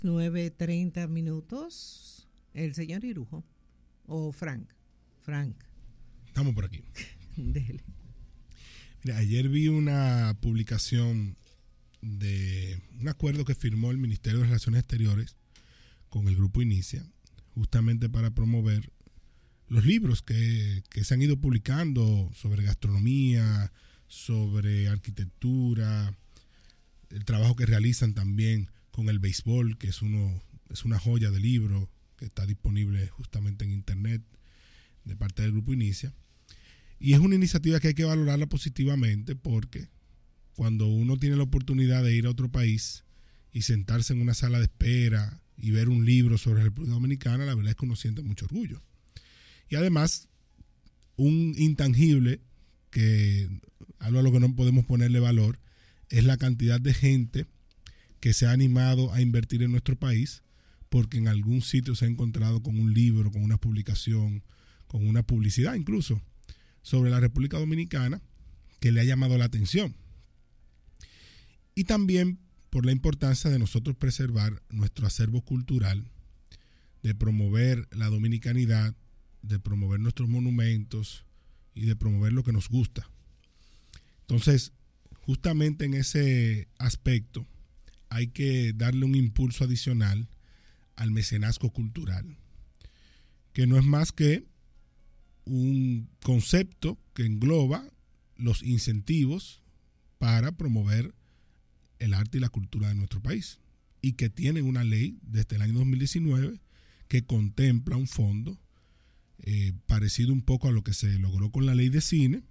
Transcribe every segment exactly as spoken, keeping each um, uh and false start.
nueve treinta minutos. El señor Irujo. O Frank. Frank. Estamos por aquí. Dele. Mira, ayer vi una publicación de un acuerdo que firmó el Ministerio de Relaciones Exteriores con el Grupo Inicia, justamente para promover los libros que, que se han ido publicando sobre gastronomía, sobre arquitectura, el trabajo que realizan también con el béisbol, que es uno es una joya de libro que está disponible justamente en internet de parte del Grupo Inicia. Y es una iniciativa que hay que valorarla positivamente, porque cuando uno tiene la oportunidad de ir a otro país y sentarse en una sala de espera y ver un libro sobre la República Dominicana, la verdad es que uno siente mucho orgullo. Y además, un intangible que algo a lo que no podemos ponerle valor es la cantidad de gente que se ha animado a invertir en nuestro país, porque en algún sitio se ha encontrado con un libro, con una publicación, con una publicidad incluso, sobre la República Dominicana que le ha llamado la atención. Y también por la importancia de nosotros preservar nuestro acervo cultural, de promover la dominicanidad, de promover nuestros monumentos y de promover lo que nos gusta. Entonces, justamente en ese aspecto hay que darle un impulso adicional al mecenazgo cultural, que no es más que un concepto que engloba los incentivos para promover el arte y la cultura de nuestro país, y que tiene una ley desde el año dos mil diecinueve que contempla un fondo eh, parecido un poco a lo que se logró con la ley de cine,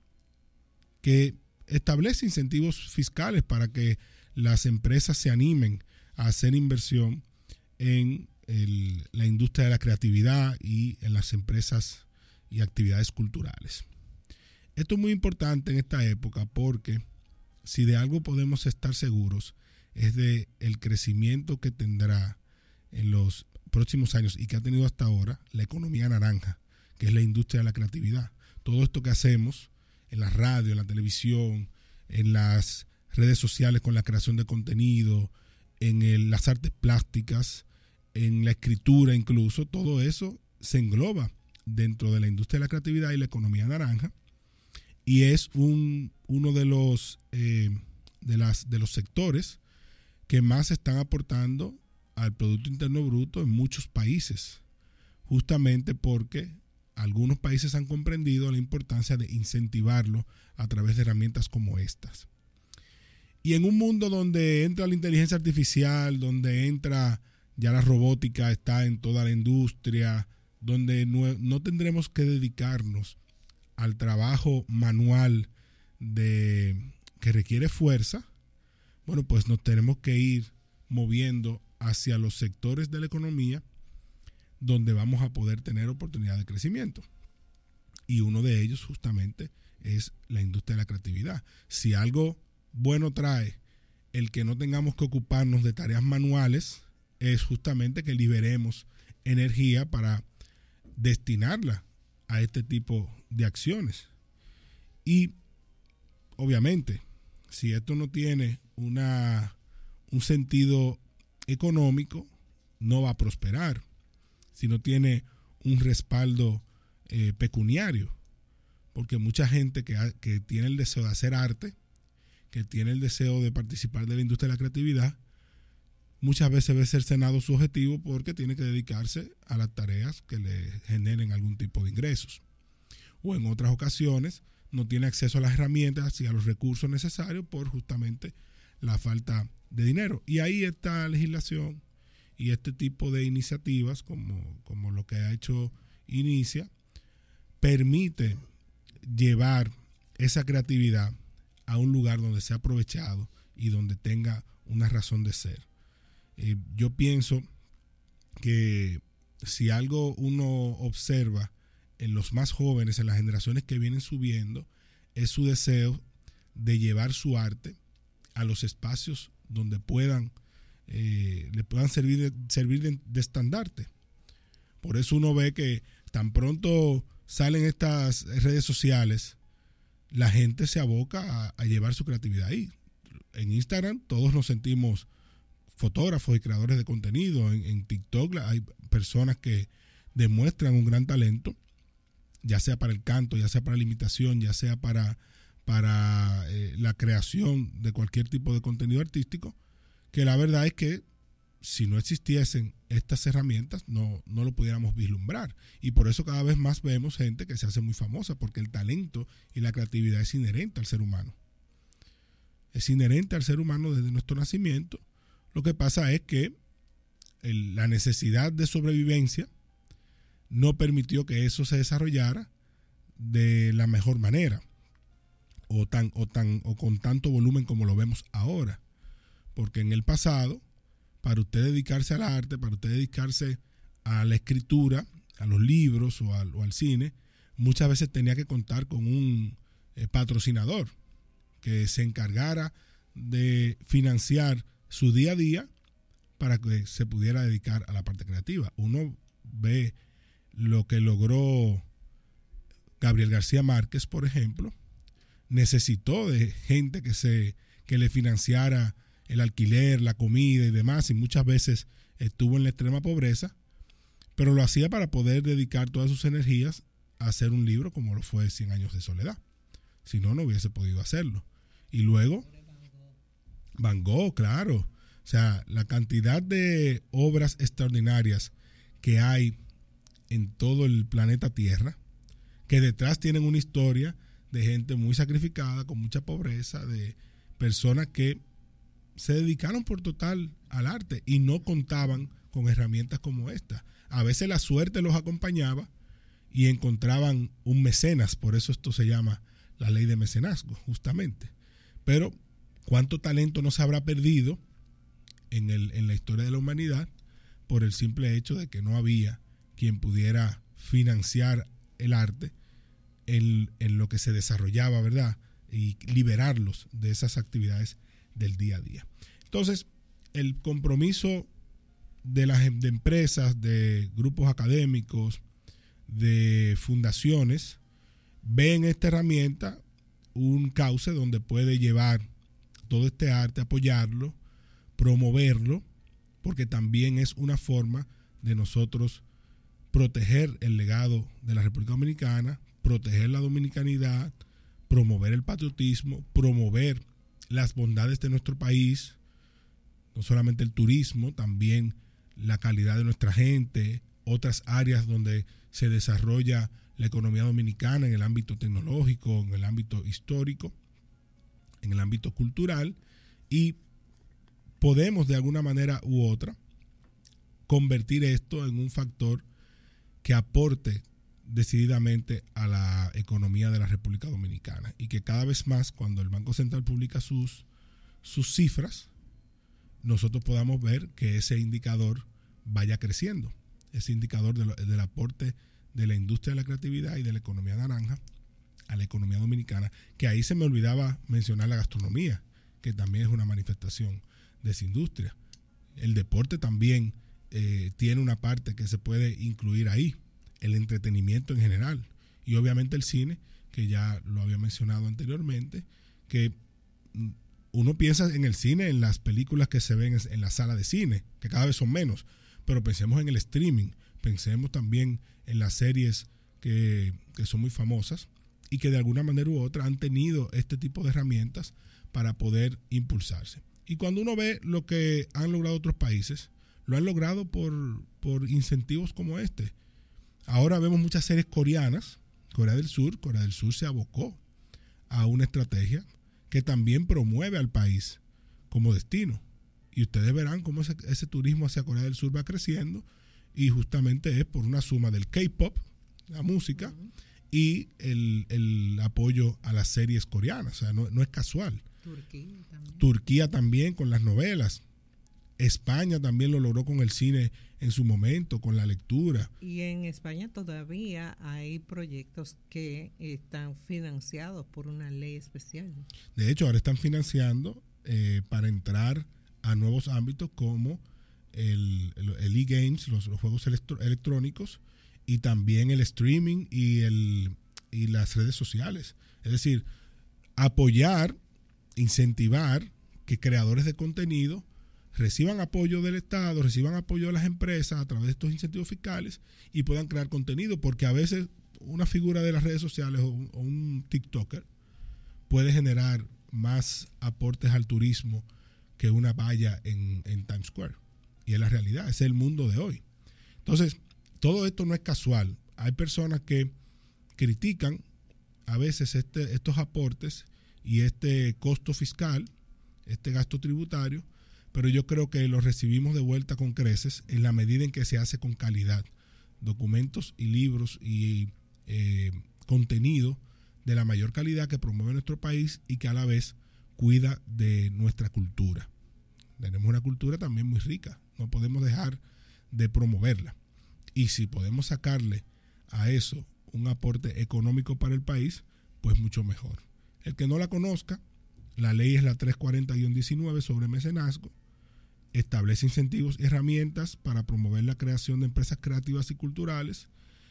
que establece incentivos fiscales para que las empresas se animen a hacer inversión en el, la industria de la creatividad y en las empresas y actividades culturales. Esto es muy importante en esta época, porque si de algo podemos estar seguros es de el crecimiento que tendrá en los próximos años y que ha tenido hasta ahora la economía naranja, que es la industria de la creatividad. Todo esto que hacemos en la radio, en la televisión, en las redes sociales con la creación de contenido, en el, las artes plásticas, en la escritura incluso, todo eso se engloba dentro de la industria de la creatividad y la economía naranja, y es un, uno de los, eh, de, las, de los sectores que más están aportando al Producto Interno Bruto en muchos países, justamente porque algunos países han comprendido la importancia de incentivarlo a través de herramientas como estas. Y en un mundo donde entra la inteligencia artificial, donde entra ya la robótica, está en toda la industria, donde no, no tendremos que dedicarnos al trabajo manual de, que requiere fuerza, bueno, pues nos tenemos que ir moviendo hacia los sectores de la economía donde vamos a poder tener oportunidad de crecimiento. Y uno de ellos justamente es la industria de la creatividad. Si algo bueno trae el que no tengamos que ocuparnos de tareas manuales, es justamente que liberemos energía para destinarla a este tipo de acciones. Y obviamente, si esto no tiene una, un sentido económico, no va a prosperar. Si no tiene un respaldo eh, pecuniario, porque mucha gente que, ha, que tiene el deseo de hacer arte, que tiene el deseo de participar de la industria de la creatividad, muchas veces ve cercenado su objetivo porque tiene que dedicarse a las tareas que le generen algún tipo de ingresos. O en otras ocasiones no tiene acceso a las herramientas y a los recursos necesarios por justamente la falta de dinero. Y ahí esta legislación y este tipo de iniciativas, como, como lo que ha hecho Inicia, permite llevar esa creatividad a un lugar donde sea aprovechado y donde tenga una razón de ser. Eh, yo pienso que si algo uno observa en los más jóvenes, en las generaciones que vienen subiendo, es su deseo de llevar su arte a los espacios donde puedan eh, le puedan servir de, servir de, de estandarte. Por eso uno ve que tan pronto salen estas redes sociales, la gente se aboca a, a llevar su creatividad ahí. En Instagram todos nos sentimos fotógrafos y creadores de contenido. En, en TikTok hay personas que demuestran un gran talento, ya sea para el canto, ya sea para la imitación, ya sea para, para eh, la creación de cualquier tipo de contenido artístico, que la verdad es que si no existiesen estas herramientas no, no lo pudiéramos vislumbrar. Y por eso cada vez más vemos gente que se hace muy famosa, porque el talento y la creatividad es inherente al ser humano. Es inherente al ser humano desde nuestro nacimiento. Lo que pasa es que el, la necesidad de sobrevivencia no permitió que eso se desarrollara de la mejor manera o, tan, o, tan, o con tanto volumen como lo vemos ahora. Porque en el pasado, para usted dedicarse al arte, para usted dedicarse a la escritura, a los libros o al, o al cine, muchas veces tenía que contar con un eh, patrocinador que se encargara de financiar su día a día para que se pudiera dedicar a la parte creativa. Uno ve lo que logró Gabriel García Márquez, por ejemplo. Necesitó de gente que, se, que le financiara el alquiler, la comida y demás, y muchas veces estuvo en la extrema pobreza, pero lo hacía para poder dedicar todas sus energías a hacer un libro como lo fue Cien años de soledad. Si no, no hubiese podido hacerlo. Y luego, Van Gogh, claro. O sea, la cantidad de obras extraordinarias que hay en todo el planeta Tierra, que detrás tienen una historia de gente muy sacrificada, con mucha pobreza, de personas que se dedicaron por total al arte y no contaban con herramientas como esta. A veces la suerte los acompañaba y encontraban un mecenas, por eso esto se llama la ley de mecenazgo, justamente. Pero ¿cuánto talento no se habrá perdido en, el, en la historia de la humanidad por el simple hecho de que no había quien pudiera financiar el arte en, en lo que se desarrollaba, ¿verdad? Y liberarlos de esas actividades del día a día. Entonces, el compromiso de las de empresas, de grupos académicos, de fundaciones, ve en esta herramienta un cauce donde puede llevar todo este arte, apoyarlo, promoverlo, porque también es una forma de nosotros proteger el legado de la República Dominicana, proteger la dominicanidad, promover el patriotismo, promover las bondades de nuestro país, no solamente el turismo, también la calidad de nuestra gente, otras áreas donde se desarrolla la economía dominicana en el ámbito tecnológico, en el ámbito histórico, en el ámbito cultural, y podemos de alguna manera u otra convertir esto en un factor que aporte decididamente a la economía de la República Dominicana, y que cada vez más, cuando el Banco Central publica sus, sus cifras, nosotros podamos ver que ese indicador vaya creciendo, ese indicador de lo, del aporte de la industria de la creatividad y de la economía naranja a la economía dominicana, que ahí se me olvidaba mencionar la gastronomía, que también es una manifestación de esa industria. El deporte también eh, tiene una parte que se puede incluir ahí, el entretenimiento en general, y obviamente el cine, que ya lo había mencionado anteriormente, que uno piensa en el cine, en las películas que se ven en la sala de cine, que cada vez son menos, pero pensemos en el streaming, pensemos también en las series que, que son muy famosas y que de alguna manera u otra han tenido este tipo de herramientas para poder impulsarse. Y cuando uno ve lo que han logrado otros países, lo han logrado por, por incentivos como este. Ahora vemos muchas series coreanas, Corea del Sur, Corea del Sur se abocó a una estrategia que también promueve al país como destino. Y ustedes verán cómo ese, ese turismo hacia Corea del Sur va creciendo, y justamente es por una suma del K-pop, la música, uh-huh, y el, el apoyo a las series coreanas. O sea, no, no es casual. Turquía también. Turquía también con las novelas. España también lo logró con el cine en su momento, con la lectura. Y en España todavía hay proyectos que están financiados por una ley especial. De hecho, ahora están financiando eh, para entrar a nuevos ámbitos como el, el, el e-games, los, los juegos electro, electrónicos, y también el streaming y, el, y las redes sociales. Es decir, apoyar, incentivar que creadores de contenido reciban apoyo del Estado, reciban apoyo de las empresas a través de estos incentivos fiscales y puedan crear contenido, porque a veces una figura de las redes sociales o un, o un TikToker puede generar más aportes al turismo que una valla en, en Times Square. Y es la realidad, ese es el mundo de hoy. Entonces, todo esto no es casual. Hay personas que critican a veces este, estos aportes y este costo fiscal, este gasto tributario, pero yo creo que lo recibimos de vuelta con creces en la medida en que se hace con calidad. Documentos y libros y eh, contenido de la mayor calidad que promueve nuestro país y que a la vez cuida de nuestra cultura. Tenemos una cultura también muy rica, no podemos dejar de promoverla. Y si podemos sacarle a eso un aporte económico para el país, pues mucho mejor. El que no la conozca, la ley es la trescientos cuarenta guión diecinueve sobre mecenazgo, establece incentivos y herramientas para promover la creación de empresas creativas y culturales,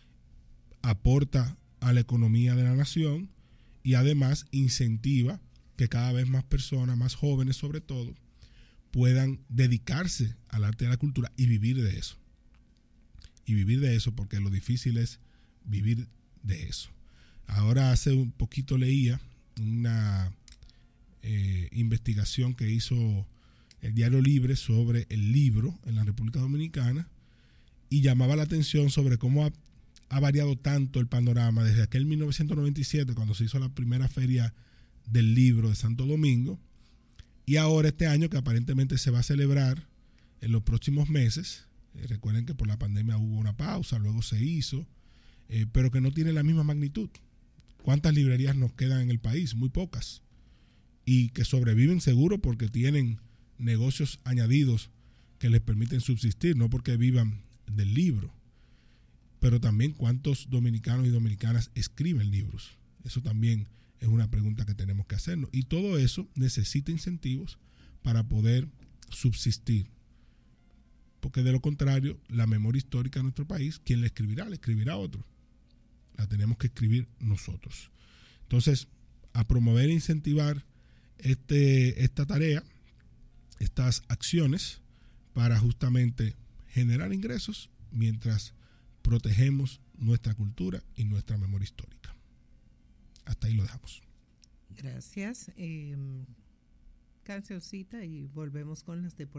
aporta a la economía de la nación y además incentiva que cada vez más personas, más jóvenes sobre todo, puedan dedicarse al arte y a la cultura y vivir de eso. Y vivir de eso, porque lo difícil es vivir de eso. Ahora hace un poquito leía una eh, investigación que hizo el Diario Libre sobre el libro en la República Dominicana y llamaba la atención sobre cómo ha, ha variado tanto el panorama desde aquel mil novecientos noventa y siete, cuando se hizo la primera feria del libro de Santo Domingo, y ahora este año que aparentemente se va a celebrar en los próximos meses. Eh, recuerden que por la pandemia hubo una pausa, luego se hizo, eh, pero que no tiene la misma magnitud. ¿Cuántas librerías nos quedan en el país? Muy pocas. Y que sobreviven seguro porque tienen negocios añadidos que les permiten subsistir, no porque vivan del libro. Pero también cuántos dominicanos y dominicanas escriben libros. Eso también es una pregunta que tenemos que hacernos. Y todo eso necesita incentivos para poder subsistir. Porque de lo contrario, la memoria histórica de nuestro país, ¿quién la escribirá? La escribirá otro. La tenemos que escribir nosotros. Entonces, a promover e incentivar este, esta tarea, estas acciones, para justamente generar ingresos mientras protegemos nuestra cultura y nuestra memoria histórica. Hasta ahí lo dejamos. Gracias. Eh, cancioncita y volvemos con las deportivas.